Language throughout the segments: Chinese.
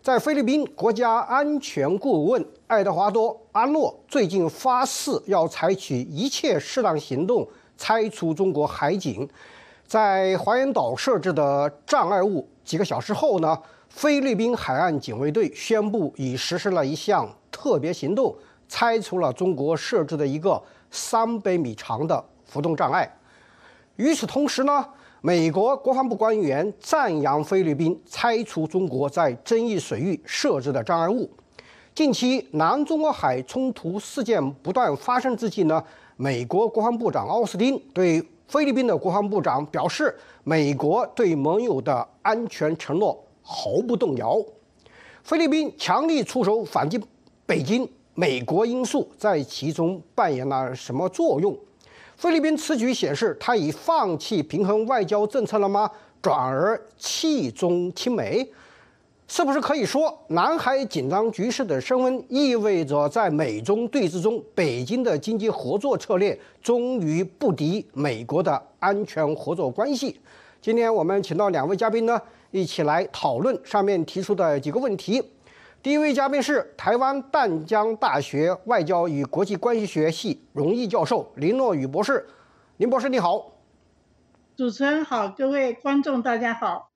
在菲律宾国家安全顾问爱德华多·阿诺最近发誓要采取一切适当行动拆除中国海警在华严岛设置的障碍物。几个小时后呢，菲律宾海岸警卫队宣布已实施了一项特别行动，拆除了中国设置的一个300米长的浮动障碍。与此同时呢，美国国防部官员赞扬菲律宾拆除中国在争议水域设置的障碍物。近期南中国海冲突事件不断发生之际呢，美国国防部长奥斯汀对菲律宾的国防部长表示，美国对盟友的安全承诺毫不动摇。菲律宾强力出手反击北京，美国因素在其中扮演了什么作用？菲律宾此举显示，他已放弃平衡外交政策了吗？转而弃中亲美？是不是可以说，南海紧张局势的升温意味着在美中对峙中，北京的经济合作策略终于不敌美国的安全合作关系？今天我们请到2位嘉宾呢，一起来讨论上面提出的几个问题。第一位嘉宾是台湾淡江大学外交与国际关系学系荣誉教授林诺宇博士。林博士你好。 主持人好，各位观众大家好。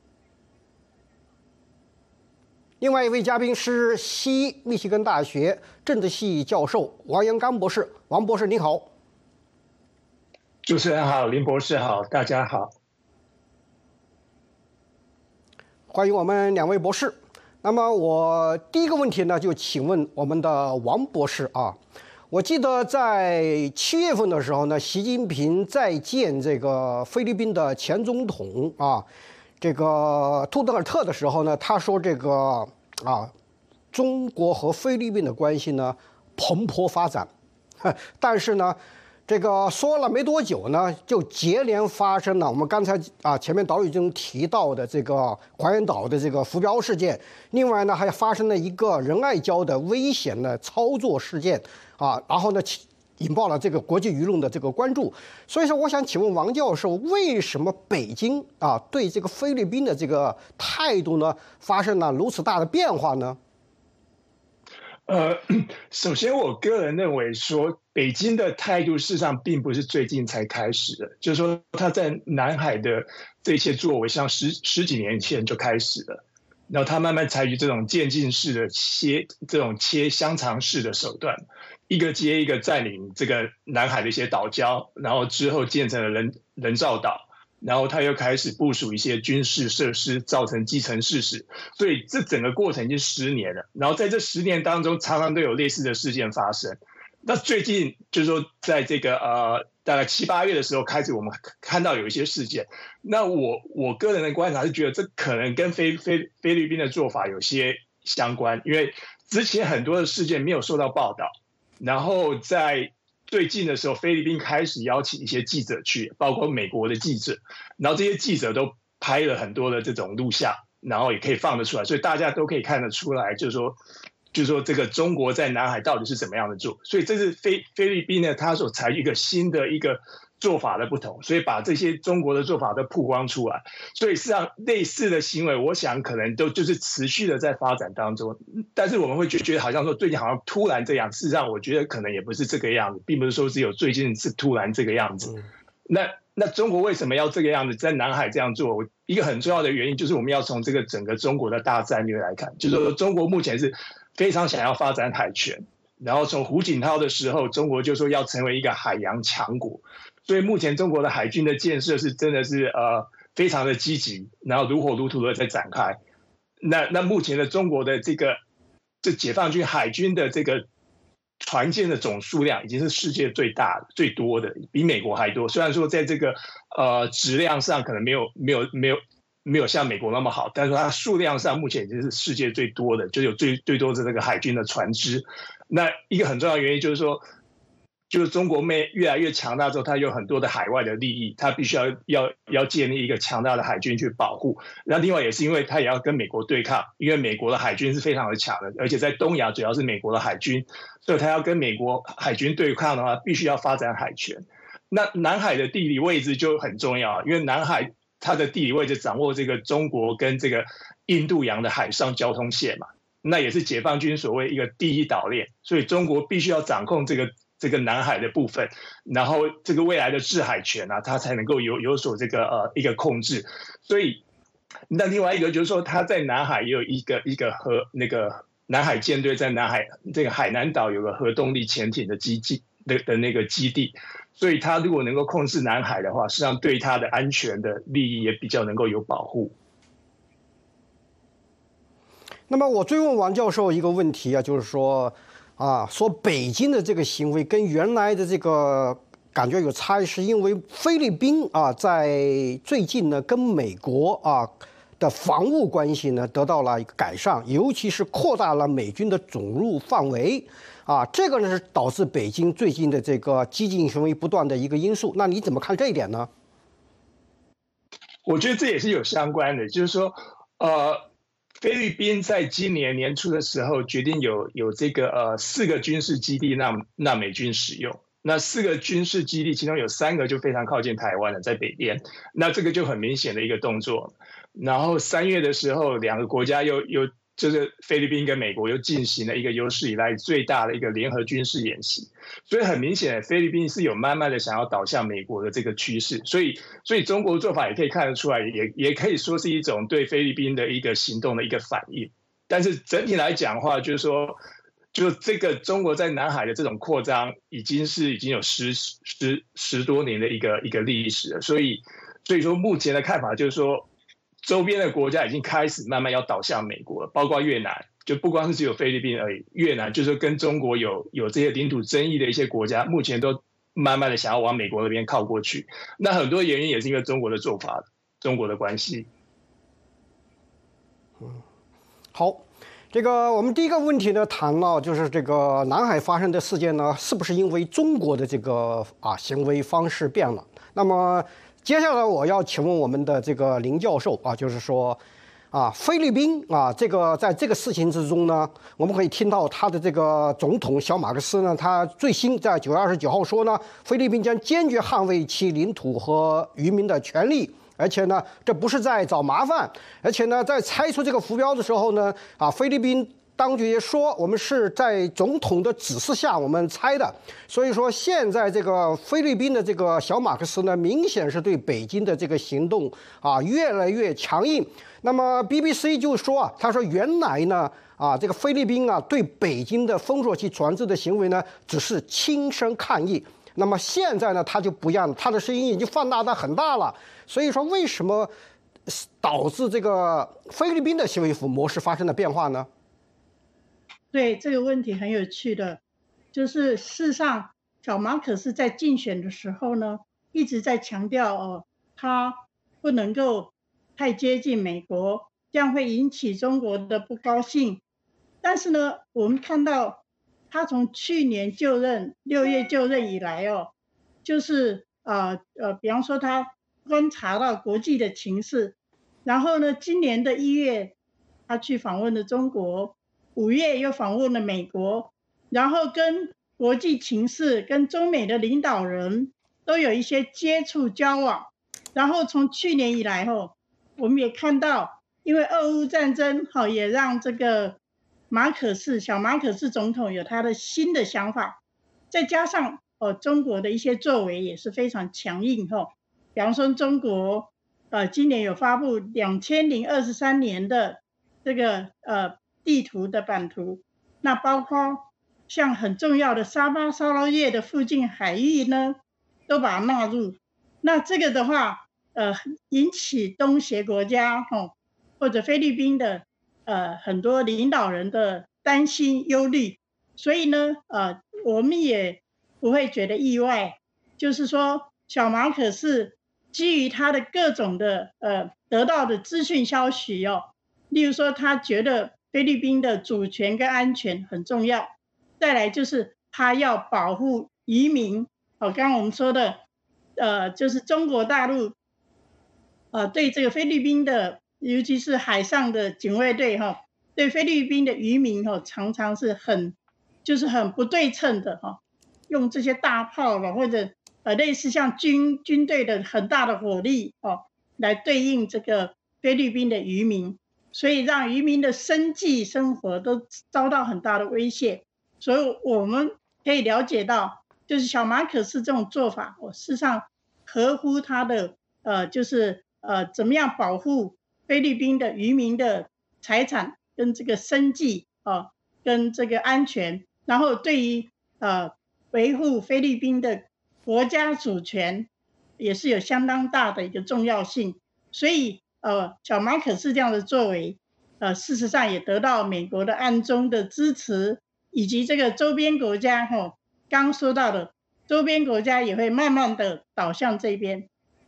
另外一位嘉宾是西密西根大学政治系教授王延刚博士。王博士你好。 主持人好，林博士好，大家好。 欢迎我们2位博士。那么我第一个问题呢，就请问我们的王博士啊，我记得在7月份的时候呢，习近平在见这个菲律宾的前总统啊，这个杜特尔特的时候呢，他说这个中国和菲律宾的关系呢蓬勃发展，但是呢，这个说了没多久呢，就接连发生了我们刚才前面导语中提到的这个华严岛的这个浮标事件，另外呢还发生了一个仁爱礁的危险的操作事件然后呢引爆了这个国际舆论的这个关注。所以说，我想请问王教授，为什么北京对这个菲律宾的这个态度呢发生了如此大的变化呢？ 首先我个人认为说，北京的态度事实上并不是最近才开始的，就是说他在南海的这些作为，像十几年前就开始了，然后他慢慢采取这种渐进式的切香肠式的手段，一个接一个占领这个南海的一些岛礁，然后之后建成了人造岛。然后他又开始部署一些军事设施，造成既成事实，所以这整个过程已经10年了。然后在这10年当中，常常都有类似的事件发生。那最近就是说，在这个大概7、8月的时候开始，我们看到有一些事件。那我个人的观察是觉得，这可能跟菲律宾的做法有些相关，因为之前很多的事件没有受到报道，然后在最近的时候，菲律宾开始邀请一些记者去，包括美国的记者，然后这些记者都拍了很多的这种录像，然后也可以放得出来，所以大家都可以看得出来，就是说这个中国在南海到底是怎么样的做，所以这是菲律宾呢，他所采取一个新的一个做法的不同，所以把这些中国的做法都曝光出来，所以事实上类似的行为，我想可能都就是持续的在发展当中，但是我们会觉得好像说最近好像突然这样，事实上我觉得可能也不是这个样子，并不是说只有最近是突然这个样子。那中国为什么要这个样子在南海这样做？一个很重要的原因就是我们要从这个整个中国的大战略来看，就是说中国目前是非常想要发展海权，然后从胡锦涛的时候，中国就说要成为一个海洋强国。所以目前中国的海军的建设是真的是非常的积极，然后如火如荼的在展开。那目前的中国的这解放军海军的这个船舰的总数量已经是世界最大的、最多的，比美国还多。虽然说在这个质量上可能没有像美国那么好，但是它数量上目前已经是世界最多的，就有最多的这个海军的船只。那一个很重要的原因就是说，就是中国越来越强大之后，它有很多的海外的利益，它必须要建立一个强大的海军去保护。那另外也是因为它也要跟美国对抗，因为美国的海军是非常的强的，而且在东亚主要是美国的海军，所以它要跟美国海军对抗的话，必须要发展海权。那南海的地理位置就很重要，因为南海它的地理位置掌握这个中国跟这个印度洋的海上交通线嘛，那也是解放军所谓一个第一岛链，所以中国必须要掌控这个南海的部分，然后这个未来的制海权啊，它才能够有所这个一个控制。所以那另外一个就是说，它在南海也有一个那个南海舰队在南海这个海南岛有个核动力潜艇的那个基地，所以它如果能够控制南海的话，实际上对它的安全的利益也比较能够有保护。 那么我追问王教授一个问题啊，就是说说北京的这个行为跟原来的这个感觉有差异，是因为菲律宾在最近呢跟美国的防务关系呢得到了一个改善，尤其是扩大了美军的总入范围这个呢是导致北京最近的这个激进行为不断的一个因素。那你怎么看这一点呢？ 我觉得这也是有相关的，就是说菲律宾在今年年初的时候决定有这个4个军事基地让美军使用。那4个军事基地，其中有3个就非常靠近台湾的，在北边。那这个就很明显的一个动作。然后3月的时候，2个国家又就是菲律宾跟美国又进行了一个有史以来最大的一个联合军事演习。所以很明显，菲律宾是有慢慢的想要倒向美国的这个趋势。所以中国做法也可以看得出来，也可以说是一种对菲律宾的一个行动的一个反应。但是整体来讲的话，就是说，就这个中国在南海的这种扩张，已经有十多年的一个历史了。所以说目前的看法就是说，周边的国家已经开始慢慢要倒向美国了，包括越南，就不光是只有菲律宾而已，越南就是跟中国有这些领土争议的一些国家，目前都慢慢的想要往美国那边靠过去。那很多原因也是因为中国的做法，中国的关系。 好，这个我们第一个问题呢，谈了就是这个南海发生的事件呢，是不是因为中国的这个行为方式变了？那么接下来我要请问我们的这个林教授就是说菲律宾这个在这个事情之中呢，我们可以听到他的这个总统小马克思呢，他最新在9月29号说呢，菲律宾将坚决捍卫其领土和渔民的权利。而且呢，这不是在找麻烦，而且呢，在拆除这个浮标的时候呢，菲律宾当局也说，我们是在总统的指示下我们拆的。所以说，现在这个菲律宾的这个小马克思呢，明显是对北京的这个行动越来越强硬。那么 BBC 就说他说原来呢这个菲律宾对北京的封锁其船只的行为呢，只是轻声抗议。那么现在呢，他就不一样了，他的声音已经放大到很大了。所以说，为什么导致这个菲律宾的行为模式发生了变化呢？ 对，这个问题很有趣的，就是事实上，小马可是在竞选的时候呢，一直在强调他不能够太接近美国，这样会引起中国的不高兴。但是呢，我们看到他从去年就任6月就任以来就是比方说他观察到国际的情势，然后呢，今年的1月他去访问了中国，5月又访问了美国，然后跟国际情势跟中美的领导人都有一些接触交往。然后从去年以来我们也看到，因为俄乌战争也让这个小马可仕总统有他的新的想法，再加上中国的一些作为也是非常强硬比方说中国今年有发布2023年的这个地图的版图，那包括像很重要的沙巴沙捞越的附近海域呢，都把它纳入。那这个的话引起东协国家或者菲律宾的很多领导人的担心忧虑，所以呢我们也不会觉得意外，就是说小马可仕基于他的各种的得到的资讯消息例如说他觉得菲律宾的主权跟安全很重要，再来就是他要保护渔民刚刚我们说的就是中国大陆对这个菲律宾的尤其是海上的警卫队对菲律宾的渔民常常是很不对称的用这些大炮或者类似像军队的很大的火力来对应这个菲律宾的渔民。 所以让渔民的生计生活都遭到很大的威胁。所以我们可以了解到，就是小马可仕这种做法，事实上合乎他的就是怎么样保护菲律宾的渔民的财产跟这个生计跟这个安全，然后对于维护菲律宾的国家主权也是有相当大的一个重要性。所以小马可仕这样的作为，事实上也得到美国的暗中的支持，以及这个周边国家刚说到的周边国家也会慢慢的导向这边。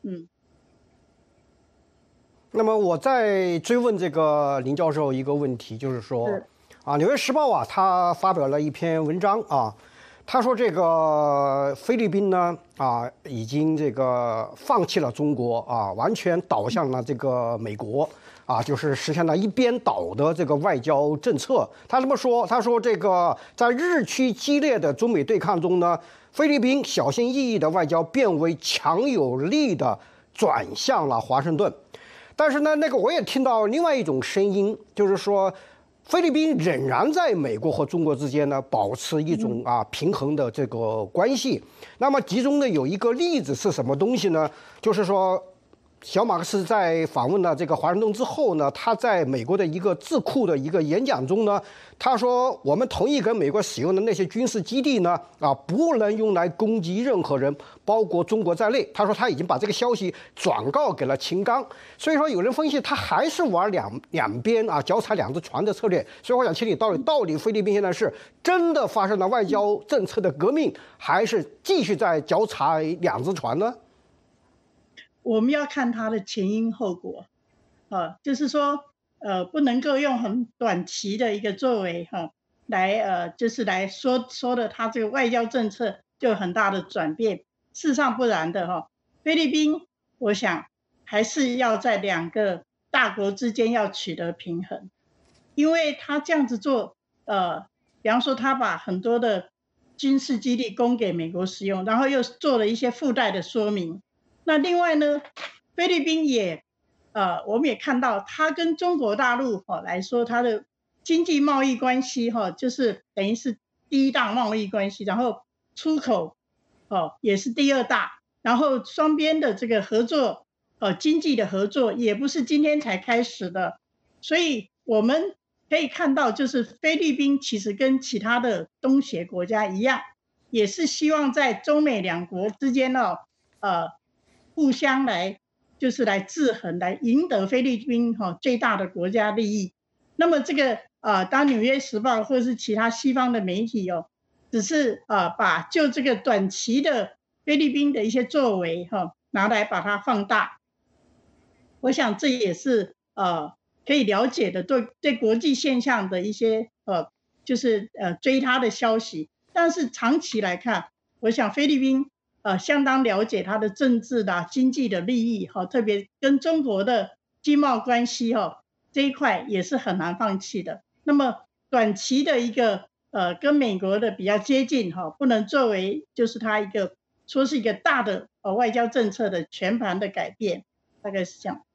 那么我再追问这个林教授一个问题，就是说《纽约时报》他发表了一篇文章他说这个菲律宾呢已经这个放弃了中国完全倒向了这个美国就是实现了一边倒的这个外交政策。他这么说，他说这个在日趋激烈的中美对抗中呢，菲律宾小心翼翼的外交变为强有力的转向了华盛顿。但是呢，我也听到另外一种声音，就是说菲律宾仍然在美国和中国之间呢保持一种平衡的这个关系。那么其中呢有一个例子是什么东西呢？就是说小马可仕在访问了这个华盛顿之后呢，他在美国的一个智库的一个演讲中呢，他说我们同意跟美国使用的那些军事基地呢不能用来攻击任何人，包括中国在内。他说他已经把这个消息转告给了秦刚。所以说有人分析他还是玩两边脚踩两只船的策略。所以我想请你到底菲律宾现在是真的发生了外交政策的革命，还是继续在脚踩两只船呢？ 我们要看它的前因后果，就是说，不能够用很短期的一个作为来就是来说的它这个外交政策就有很大的转变。事实上不然的菲律宾我想还是要在两个大国之间要取得平衡，因为他这样子做，比方说他把很多的军事基地供给美国使用，然后又做了一些附带的说明。那另外呢，菲律宾也我们也看到它跟中国大陆来说，它的经济贸易关系就是等于是第一大贸易关系，然后出口也是第二大，然后双边的这个合作经济的合作也不是今天才开始的。所以我们可以看到，就是菲律宾其实跟其他的东协国家一样，也是希望在中美两国之间互相来制衡，来赢得菲律宾最大的国家利益。那么这个当《纽约时报》或是其他西方的媒体只是把就这个短期的菲律宾的一些作为拿来把它放大，我想这也是可以了解的对国际现象的一些就是追他的消息。但是长期来看，我想菲律宾相当了解它的政治的经济的利益特别跟中国的经贸关系这一块也是很难放弃的。那么短期的一个跟美国的比较接近不能作为就是它一个说是一个大的外交政策的全盘的改变，大概是这样。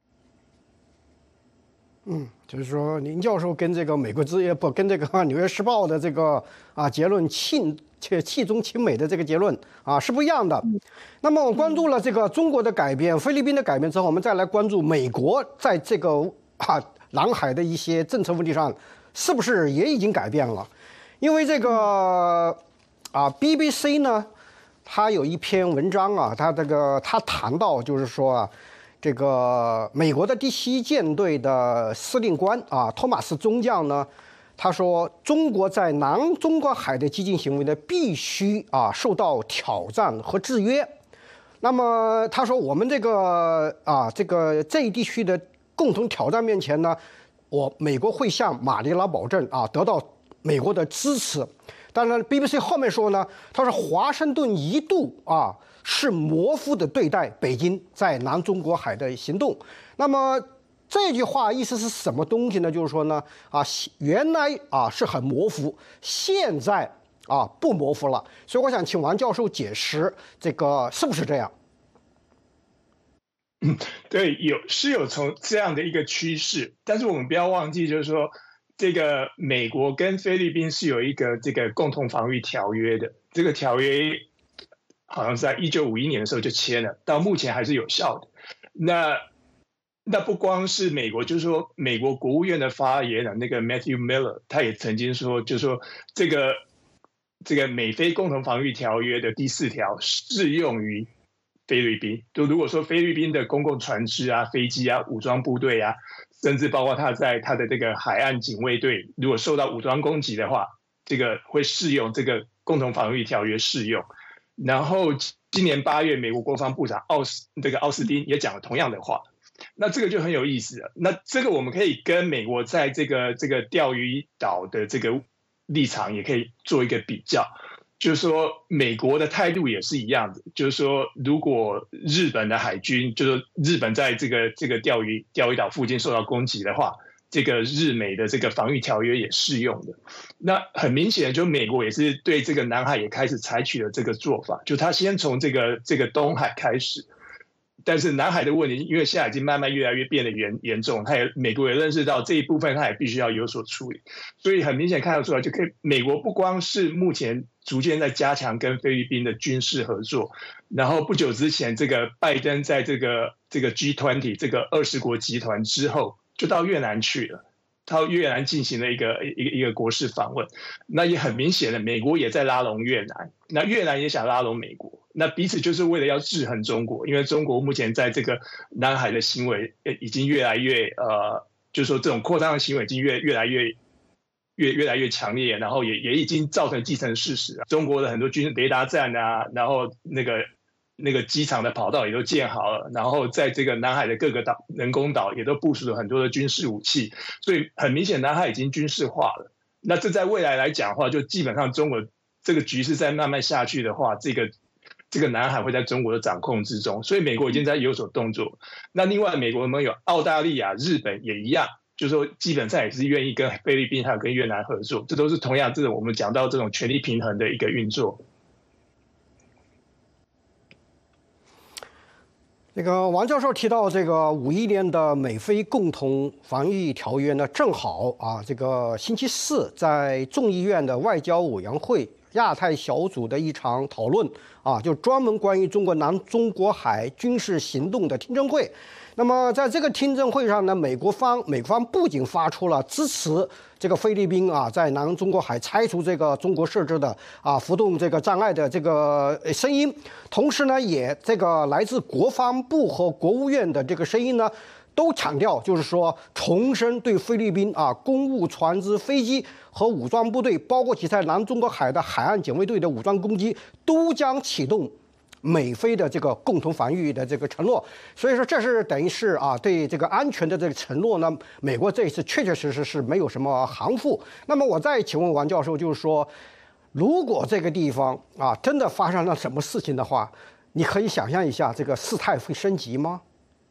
就是说林教授跟这个美国之音跟这个《纽约时报》的这个结论气中亲美的这个结论是不一样的。那么我关注了这个中国的改变、菲律宾的改变之后，我们再来关注美国在这个南海的一些政策问题上是不是也已经改变了？因为这个BBC 呢，他有一篇文章他谈到就是说这个美国的第7舰队的司令官托马斯中将呢，他说中国在南中国海的激进行为呢，必须受到挑战和制约。那么他说我们这一地区的共同挑战面前呢，美国会向马尼拉保证得到美国的支持。当然 BBC 后面说呢，他说华盛顿一度是模糊的对待北京在南中国海的行动。那么这句话意思是什么东西呢？就是说呢原来是很模糊，现在不模糊了。所以我想请王教授解释这个是不是这样？ 对，有从这样的一个趋势，但是我们不要忘记，就是说，这个美国跟菲律宾是有一个这个共同防御条约的，这个条约好像是在1951年的时候就签了，到目前还是有效的。那不光是美国，就是说美国国务院的发言人那个 Matthew Miller， 他也曾经说，就是说这个美菲共同防御条约的第4条适用于菲律宾。就如果说菲律宾的公共船只啊、飞机啊、武装部队啊，甚至包括他的这个海岸警卫队，如果受到武装攻击的话，这个会适用这个共同防御条约适用。然后今年8月，美国国防部长奥斯汀也讲了同样的话。那这个就很有意思了。那这个我们可以跟美国在这个钓鱼岛的这个立场也可以做一个比较。就是说，美国的态度也是一样的，就是说，如果日本的海军，就是说日本在这个钓鱼岛附近受到攻击的话，这个日美的这个防御条约也适用的。那很明显，就美国也是对这个南海也开始采取了这个做法，就他先从这个东海开始。但是南海的问题，因为现在已经慢慢越来越变得严重，美国也认识到这一部分，他也必须要有所处理。所以很明显看得出来，就可以美国不光是目前逐渐在加强跟菲律宾的军事合作，然后不久之前，这个拜登在这个 G20 这个20国集团之后，就到越南去了。到越南进行了一个国事访问，那也很明显的，美国也在拉拢越南，那越南也想拉拢美国，那彼此就是为了要制衡中国，因为中国目前在这个南海的行为已经越来越就是说这种扩张的行为已经越来越强烈，然后也已经造成既成事实了。中国的很多军雷达站啊，然后那个机场的跑道也都建好了，然后在这个南海的各个人工岛也都部署了很多的军事武器，所以很明显南海已经军事化了。那这在未来来讲的话，就基本上中国这个局势再慢慢下去的话，这个南海会在中国的掌控之中，所以美国已经在有所动作。那另外美国有没有澳大利亚、日本也一样，就是说基本上也是愿意跟菲律宾还有跟越南合作，这都是同样这种我们讲到这种权力平衡的一个运作。 这个王教授提到，这个51年的美菲共同防御条约呢，正好这个星期4在众议院的外交委员会亚太小组的一场讨论就专门关于中国南中国海军事行动的听证会。那么在这个听证会上呢，美国方不仅发出了支持这个菲律宾在南中国海拆除这个中国设置的浮动这个障碍的这个声音，同时呢，也这个来自国防部和国务院的这个声音呢，都强调，就是说重申对菲律宾公务船只、飞机和武装部队，包括其在南中国海的海岸警卫队的武装攻击，都将启动美菲的这个共同防御的这个承诺。所以说这是等于是对这个安全的这个承诺呢，美国这一次确确实实是没有什么含糊。那么我再请问王教授，就是说，如果这个地方真的发生了什么事情的话，你可以想象一下这个事态会升级吗？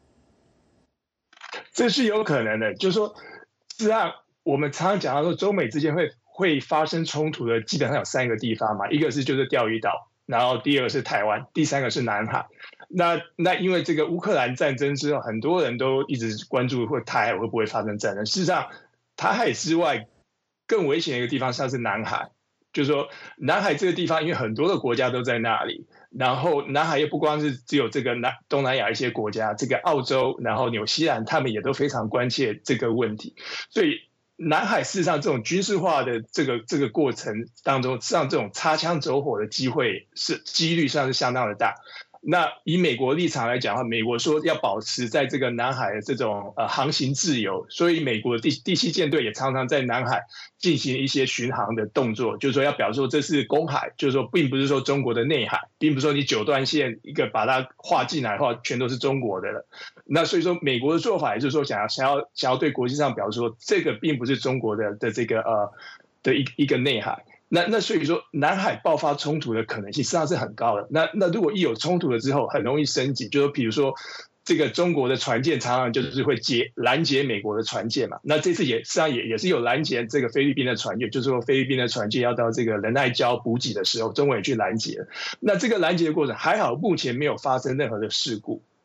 这是有可能的，就是说，实际上我们常常讲到说，中美之间会发生冲突的，基本上有3个地方嘛，一个是就是钓鱼岛，然后第2个是台湾，第3个是南海。那因为这个乌克兰战争之后，很多人都一直关注台海会不会发生战争。事实上，台海之外更危险的一个地方像是南海，就是说南海这个地方，因为很多的国家都在那里。然后南海又不光是只有这个东南亚一些国家，这个澳洲，然后纽西兰，他们也都非常关切这个问题。所以南海事实上这种军事化的这个过程当中，实际上这种擦枪走火的几率上是相当的大。那以美国立场来讲的话，美国说要保持在这个南海的这种航行自由，所以美国的第7舰队也常常在南海进行一些巡航的动作，就是说要表示说这是公海，就是说并不是说中国的内海，并不是说你9段线一个把它划进来的话，全都是中国的了。那所以说美国的做法也就是说想要对国际上表示说这个并不是中国的这个的一个内海。那所以说，南海爆发冲突的可能性实际上是很高的。那如果一有冲突了之后，很容易升级，就是比如说，这个中国的船舰常常就是会拦截美国的船舰嘛。那这次实际上也是有拦截这个菲律宾的船舰，就是说菲律宾的船舰要到这个仁爱礁补给的时候，中国也去拦截了。那这个拦截的过程还好，目前没有发生任何的事故。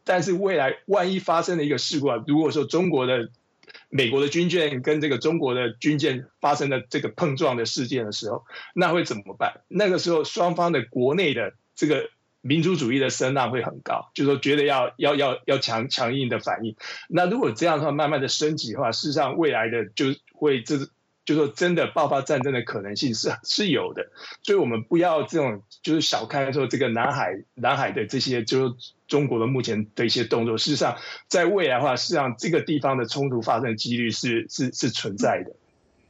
但是未来万一发生了一个事故啊，如果说美国的军舰跟这个中国的军舰发生了这个碰撞的事件的时候，那会怎么办？那个时候双方的国内的这个民族主义的声浪会很高，就是说觉得要强硬的反应。那如果这样的话，慢慢的升级的话，事实上未来的就会就说真的爆发战争的可能性是有的，所以我们不要这种就是小看说这个南海的这些就是中国的目前的一些动作，事实上在未来的话，事实上这个地方的冲突发生的几率是存在的。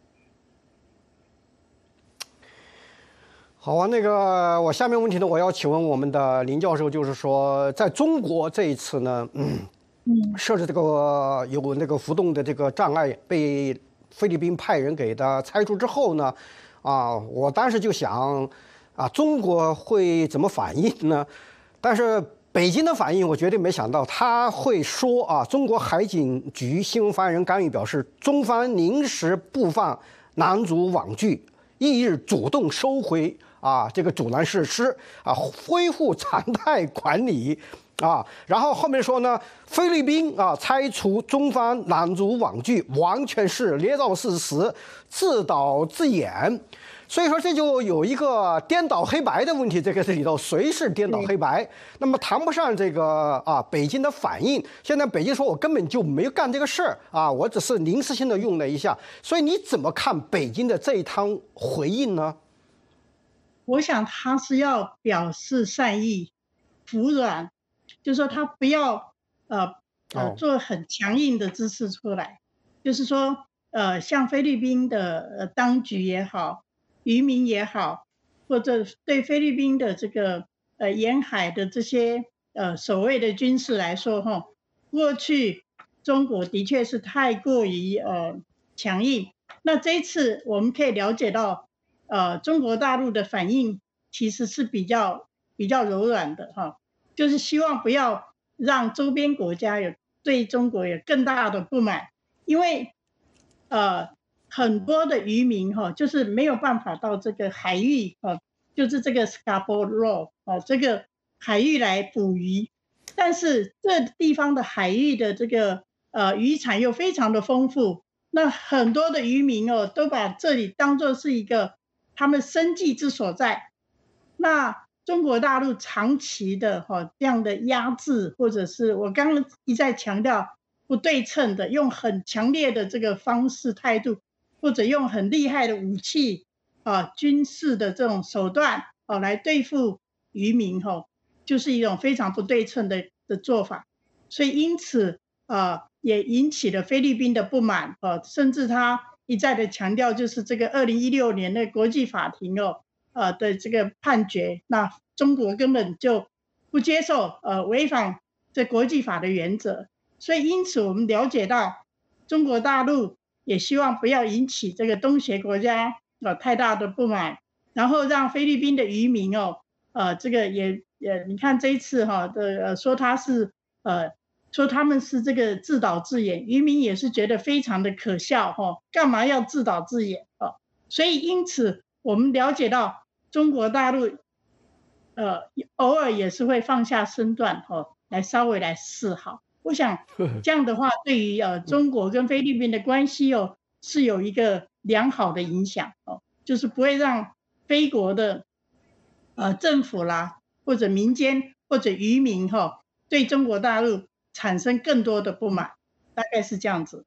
好啊，那个我下面问题呢，我要请问我们的林教授，就是说在中国这一次呢，设置这个有那个浮动的这个障碍被菲律宾派人给它拆除之后呢，我当时就想，中国会怎么反应呢？但是北京的反应我绝对没想到，他会说中国海警局新闻发言人甘宇表示，中方临时不放男主网剧，翌日主动收回这个阻拦设施恢复常态管理。然后后面说呢，菲律宾拆除中方男主网剧完全是捏造事实、自导自演，所以说这就有一个颠倒黑白的问题。这个里头谁是颠倒黑白？那么谈不上这个北京的反应。现在北京说我根本就没有干这个事儿我只是临时性的用了一下。所以你怎么看北京的这一趟回应呢？ 我想他是要表示善意，服软。就是说他不要做很强硬的姿势出来，就是说像菲律宾的当局也好，渔民也好，或者对菲律宾的这个沿海的这些所谓的军事来说过去中国的确是太过于强硬。那这一次我们可以了解到中国大陆的反应其实是比较柔软的就是希望不要让周边国家对中国有更大的不满，因为很多的渔民就是没有办法到这个海域就是这个 Scarborough 这个海域来捕鱼，但是这地方的海域的这个渔产又非常的丰富，那很多的渔民都把这里当作是一个他们生计之所在。那中国大陆长期的这样的压制，或者是我刚刚一再强调不对称的，用很强烈的这个方式态度，或者用很厉害的武器军事的这种手段来对付渔民就是一种非常不对称的做法。所以因此也引起了菲律宾的不满甚至他一再的强调，就是这个2016年的国际法庭的这个判决，那中国根本就不接受违反这国际法的原则。所以因此我们了解到中国大陆也希望不要引起这个东协国家太大的不满，然后让菲律宾的渔民这个也你看这一次说他是说他们是这个自导自演，渔民也是觉得非常的可笑干嘛要自导自演所以因此我们了解到中国大陆偶尔也是会放下身段来稍微来示好。我想这样的话对于中国跟菲律宾的关系是有一个良好的影响就是不会让菲国的政府啦，或者民间或者渔民对中国大陆产生更多的不满，大概是这样子。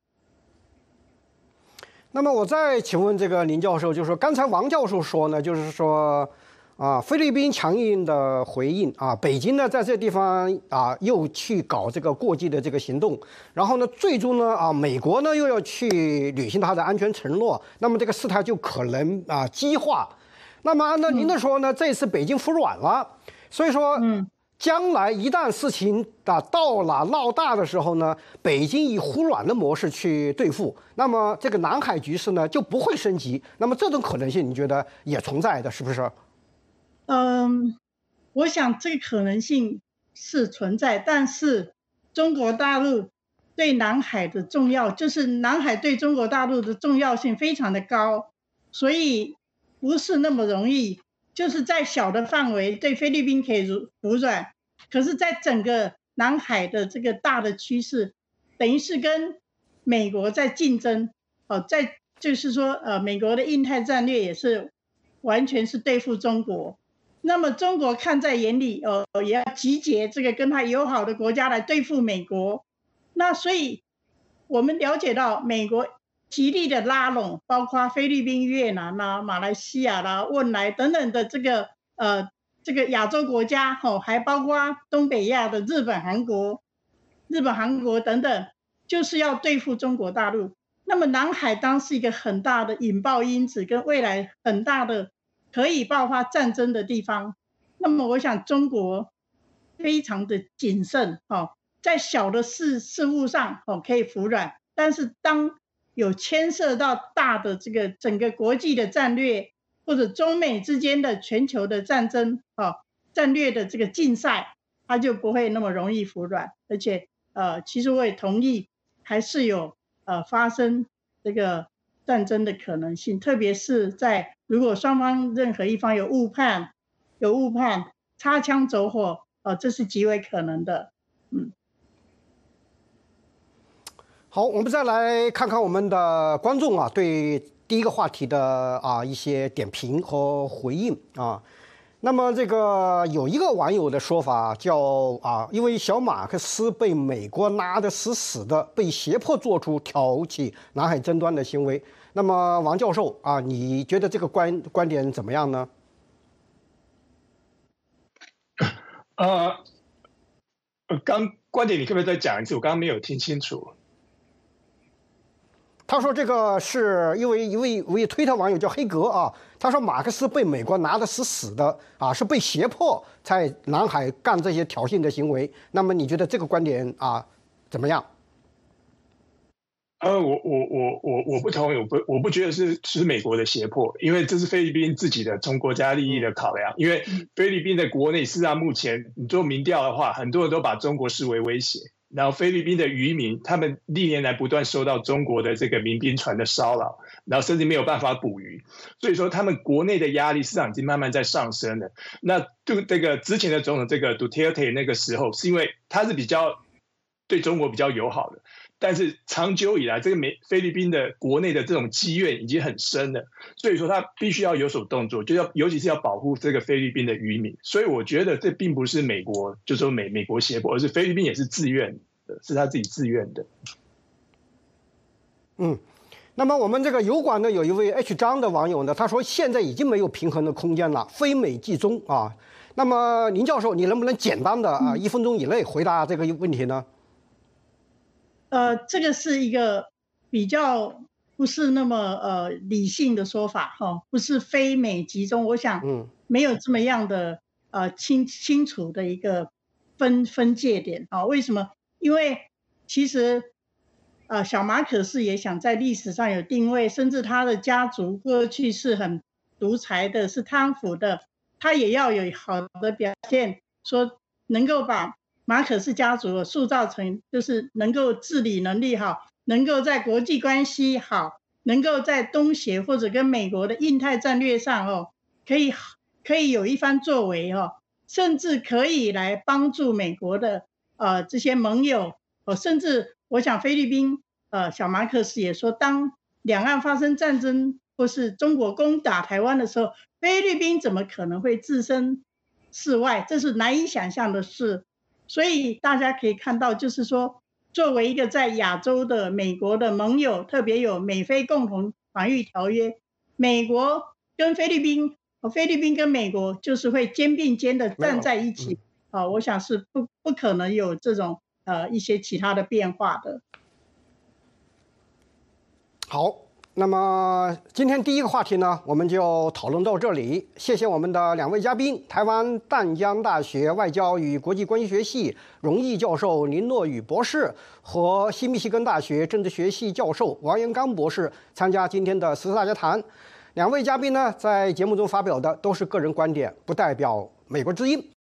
那么我再请问这个林教授，就是说刚才王教授说呢，就是说菲律宾强硬的回应北京呢在这地方又去搞这个过激的这个行动，然后呢最终呢美国呢又要去履行他的安全承诺，那么这个事态就可能激化。那么按照您的说呢，这次北京服软了，所以说将来一旦事情到了闹大的时候呢，北京以服软的模式去对付，那么这个南海局势呢就不会升级。那么这种可能性你觉得也存在的，是不是？ 我想这个可能性是存在，但是中国大陆对南海的重要，就是南海对中国大陆的重要性非常的高，所以不是那么容易，就是在小的范围对菲律宾可以服软，可是在整个南海的这个大的趋势，等于是跟美国在竞争，就是说美国的印太战略也是完全是对付中国。那么中国看在眼里，也要集结这个跟他友好的国家来对付美国。那所以我们了解到，美国极力的拉拢，包括菲律宾、越南啦、马来西亚啦、汶莱等等的这个亚洲国家，还包括东北亚的日本、韩国等等，就是要对付中国大陆。那么南海当是一个很大的引爆因子，跟未来很大的可以爆发战争的地方。那么我想中国非常的谨慎，在小的事物上可以服软，但是当有牵涉到大的这个整个国际的战略，或者中美之间的全球的战争，战略的这个竞赛，它就不会那么容易服软。而且其实我也同意，还是有发生这个战争的可能性，特别是在如果双方任何一方有误判，擦枪走火，这是极为可能的。 好，我们再来看看我们的观众对第一个话题的一些点评和回应啊。那么这个有一个网友的说法叫因为小马克思被美国拉得死死的，被胁迫做出挑起南海争端的行为。那么王教授你觉得这个观点怎么样呢？ 刚观点你可不可以再讲一次？我刚刚没有听清楚。 他说这个是因为一位推特网友叫黑格他说马克思被美国拿得死死的是被胁迫在南海干这些挑衅的行为。那么你觉得这个观点怎么样？ 我不同意，我不觉得是美国的胁迫，因为这是菲律宾自己的从国家利益的考量。因为菲律宾的国内事实上目前你做民调的话，很多人都把中国视为威胁。然后菲律宾的渔民，他们历年来不断受到中国的这个民兵船的骚扰，然后甚至没有办法捕鱼，所以说他们国内的压力市场已经慢慢在上升了。那就这个之前的总统这个 Duterte 那个时候，是因为他是比较对中国比较友好的，但是长久以来，这个菲律宾的国内的这种积怨已经很深了，所以说他必须要有所动作，尤其是要保护这个菲律宾的渔民。所以我觉得这并不是美国，就说美国胁迫，而是菲律宾也是自愿的，是他自己自愿的。 那么我们这个油管呢，有一位 H 张的网友呢，他说现在已经没有平衡的空间了，非美即中那么林教授，你能不能简单的1分钟以内回答这个问题呢？ 这个是一个比较不是那么理性的说法不是非美即中，我想没有这么样的清楚的一个分界点为什么？因为其实小马可斯也想在历史上有定位，甚至他的家族过去是很独裁的，是贪腐的，他也要有好的表现，说能够把马可斯家族塑造成就是能够治理能力好，能够在国际关系好，能够在东协或者跟美国的印太战略上可以有一番作为甚至可以来帮助美国的这些盟友甚至我想菲律宾小马可斯也说，当两岸发生战争或是中国攻打台湾的时候，菲律宾怎么可能会置身事外？这是难以想象的事。所以大家可以看到，就是说，作为一个在亚洲的美国的盟友，特别有美菲共同防御条约，美国跟菲律宾跟美国就是会肩并肩的站在一起我想是不可能有这种一些其他的变化的。 好，那么今天第一个话题呢，我们就讨论到这里。谢谢我们的2位嘉宾，台湾淡江大学外交与国际关系学系荣誉教授林诺宇博士和西密西根大学政治学系教授王延刚博士参加今天的时事大家谈。2位嘉宾呢，在节目中发表的都是个人观点，不代表美国之音。